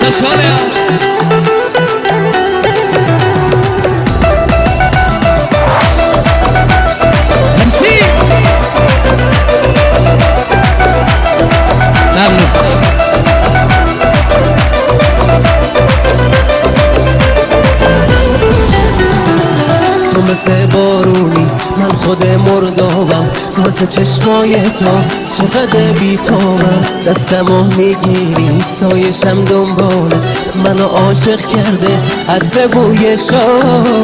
شاله مرسی تو مثل بارونی من خود مردابم واسه چشمای تو چقدر بی‌تابم دستمو میگیری سایشم دنباله منو عاشق کرده عطر بوی شامه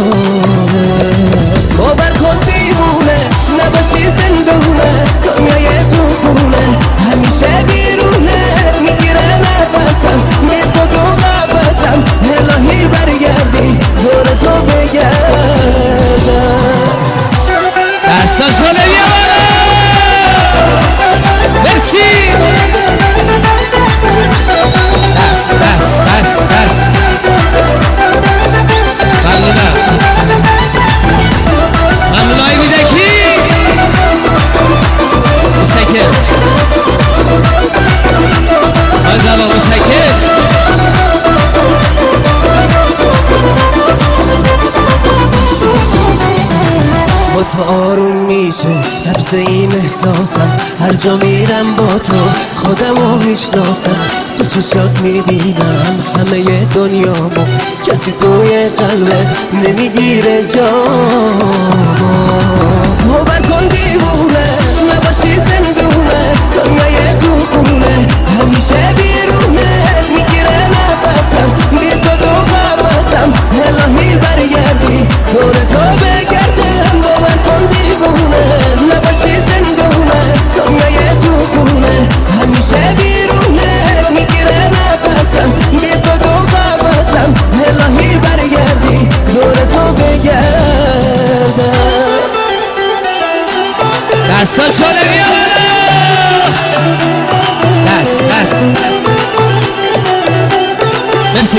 باور کن دیوونه نباشی زندونه دنیای تو خونه همیشه بیرونه میگیره نفسم میدو دو قفسم الهی برگردی دور تو بگردم دستا شاله بیا مرسی دست دست دست دست ممنونم ممنونای میده کی مشکل مازالا مشکل با تو آروم میشه نبض این احساسم هر جا میرم با تو خودمو میشناسم تو چشات میبینم همه دنیامو کسی توی قلبت نمیگیره جامو باور کن دیوونه نباشی زندونه دنیای تو خونه همیشه بیرونه میگیره نفسم بی تو دو قفسم الهی برگردی دور تو بگردم باور کن دیوونه نباشی زندونه دنیای تو خونه همیشه بیرونه میگیره نفسم بی تو دو قفسم الهی برگردی دور تو بگردم دستا شاله بیا دست دست مرسی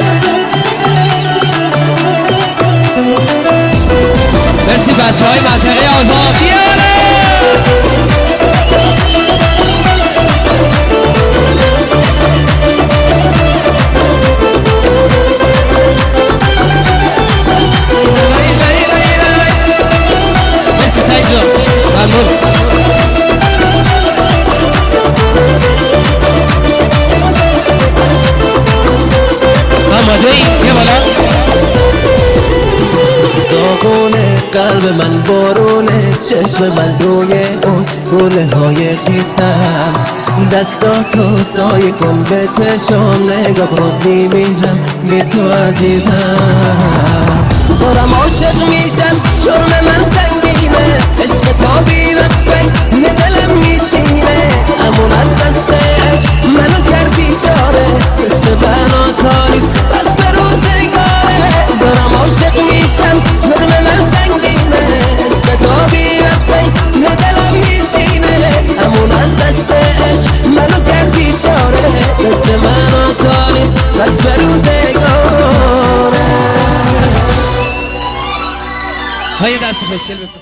مرسی بچه های منطقه آزاد بیاره مرسی سعید جان ممنون آماده ای یه بالا داغونه قلب من بارونه چشم من روی اون گله های خیسم دستاتو سایه کن به چشم نگاه کن میمیرم بی تو عزیزم دارم عاشق میشم جرم من سنگینه عشق تا بی‌وقفه دلم میشینه امون از دستش منو کرد بیچاره مثل بناتا نیست بس به روزگاره دارم عاشق میشم جرم من سنگینه عشق تا بی‌وقفه دلم میشینه امون از دستش منو کرد بیچاره مثل بناتا نیست بس به روزگاره های دست خوشگل بکن